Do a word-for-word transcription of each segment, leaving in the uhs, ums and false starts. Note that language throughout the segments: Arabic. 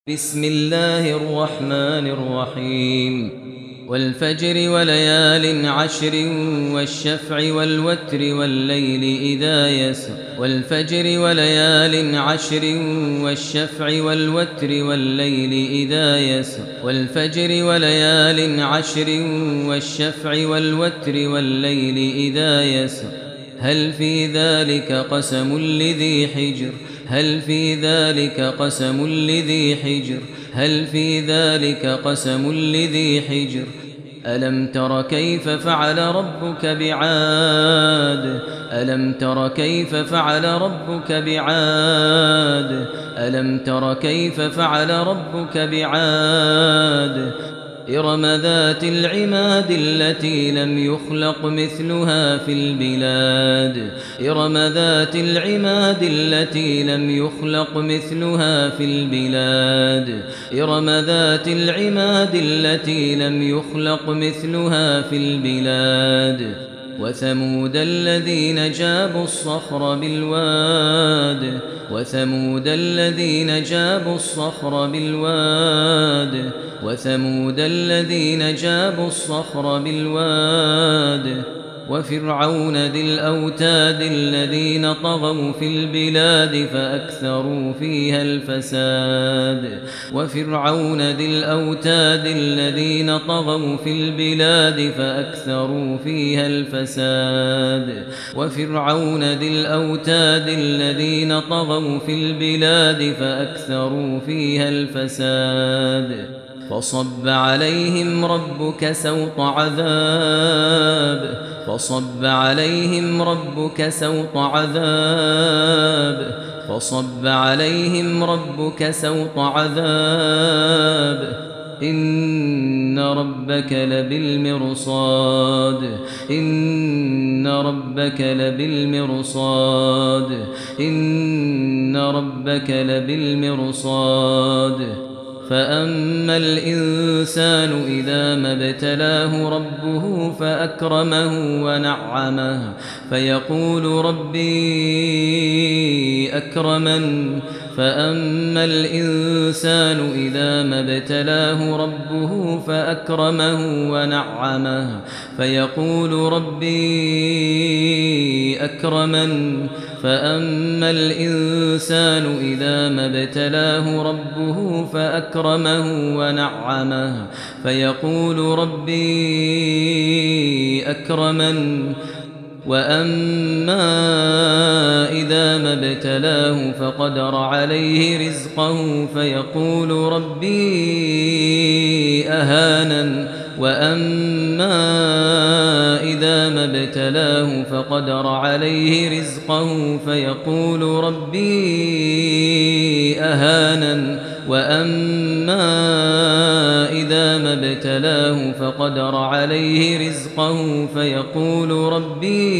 بسم الله الرحمن الرحيم والفجر وليال عشر والشفع والوتر والليل إذا يسر والفجر وليال عشر والشفع والوتر والليل إذا يسر والفجر وليال عشر والشفع والوتر والليل إذا يسر هل في ذلك قسم لذي حجر هل في ذلك قسم لذي حجر هل في ذلك قسم لذي حجر ألم تر كيف فعل ربك بعاد ألم تر كيف فعل ربك بعاد ألم تر كيف فعل ربك بعاد إرم ذات العماد التي لم يخلق مثلها في البلاد إرم ذات العماد التي لم يخلق مثلها في البلاد إرم ذات العماد التي لم يخلق مثلها في البلاد وثمود الذين جابوا الصخر بالواد وثمود الذين جابوا الصخر بالواد وثمود الذين جابوا الصخر بالواد وفرعون ذي الأوتاد الذين طغوا في البلاد فأكثروا فيها الفساد وفرعون ذي الأوتاد الذين طغوا في البلاد فأكثروا فيها الفساد وفرعون ذي الأوتاد الذين طغوا في البلاد فأكثروا فيها الفساد فصب عليهم ربك سوط عذاب فصب عليهم ربك سوط عذاب فصب عليهم ربك سوط عذاب إن ربك لبالمرصاد إن ربك لبالمرصاد إن ربك لبالمرصاد فأما الإنسان إذا ما ابتلاه ربه فأكرمه ونعمه فيقول ربي أكرمن فأما الإنسان إذا ما ابتلاه ربه فأكرمه ونعمه فيقول ربي أكرمن فأما الإنسان إذا ما ابتلاه ربه فأكرمه ونعمه فيقول ربي أكرمن وأما إذا ما ابتلاه فقدر عليه رزقه فيقول ربي أهانن وأما إذا ما ابتلاه فقدر عليه رزقه فيقول ربي أهانن وأما إذا ما ابتلاه فقدر عليه رزقه فيقول ربي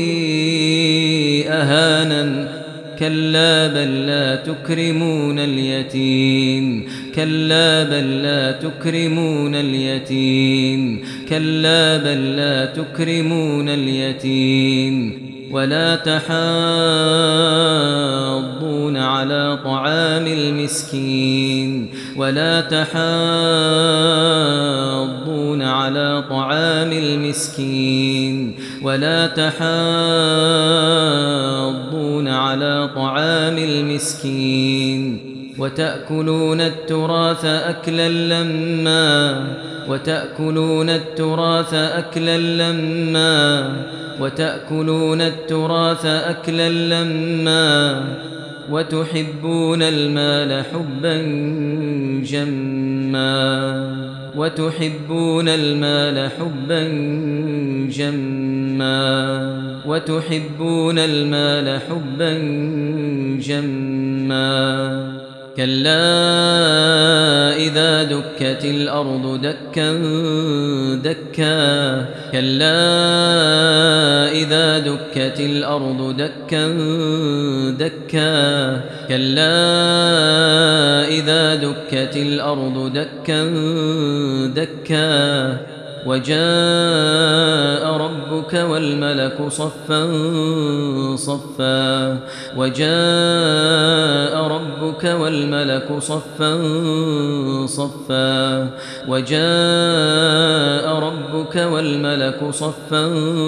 أهانن كلا بل لا تكرمون اليتيم كلا بل لا تكرمون اليتيم كلا بل لا تكرمون اليتيم ولا تحاضون على طعام المسكين ولا تحاضون على طعام المسكين ولا تحاضون على طعام المسكين وتأكلون التراث أكلا لما وتأكلون التراث أكلا لما وتأكلون التراث أكلا لما وتحبون المال حبا جما وتحبون المال حبا جما وتحبون المال حبا جما كلا إذا دكت الأرض دكا دكا كلا إذا دكت الأرض دكا دكا كلا إذا دكت الأرض دكا دكا وجاء ربك والملك صفا صفا وجاء ربك والملك صفا صفا وجاء ربك والملك صفا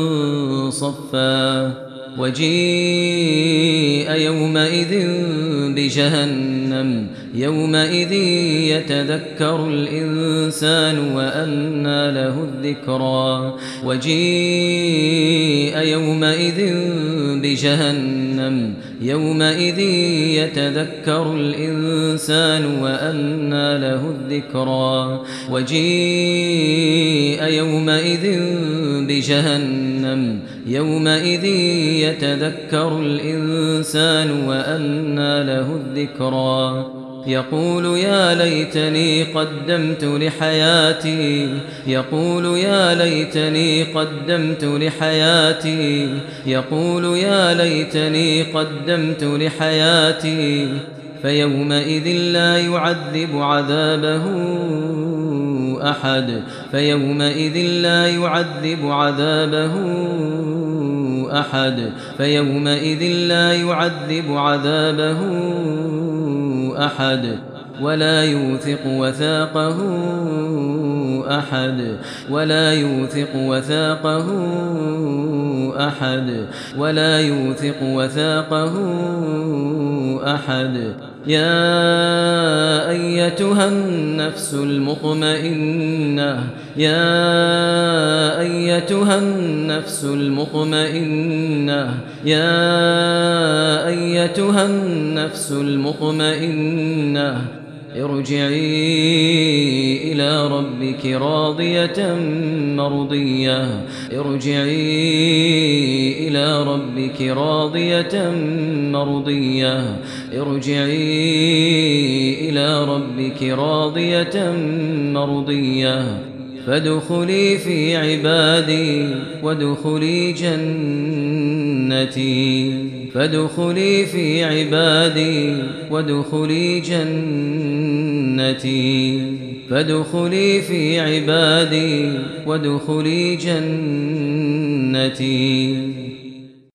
صفا وجيء يومئذ بجهنم يومئذ يتذكر الإنسان وأنى له الذكرى وجيء يومئذ بجهنم يومئذ يتذكر الإنسان وأنى له الذكرى وجيء يومئذ بجهنم يومئذ يتذكر الإنسان وأنى له الذكرى يقول يا ليتني قدمت لحياتي يقول يا ليتني قدمت لحياتي يقول يا ليتني قدمت لحياتي فيومئذ لا يعذب عذابه أحد فيومئذ لا يعذب عذابه أحد فيومئذ لا يعذب عذابه أحد ولا يوثق وثاقه أحد ولا يوثق وثاقه أحد ولا يوثق وثاقه أحد يا أيتها النفس المطمئنة يا أيتها النفس المطمئنة يا أيتها النفس المطمئنة ارجعي إلى ربك راضية مرضية ارجعي إلى ربك راضية مرضية ارجعي إلى ربك راضية مرضية فادخلي في عبادي وادخلي جنتي فادخلي في عبادي وادخلي جنتي فادخلي في عبادي وادخلي جنتي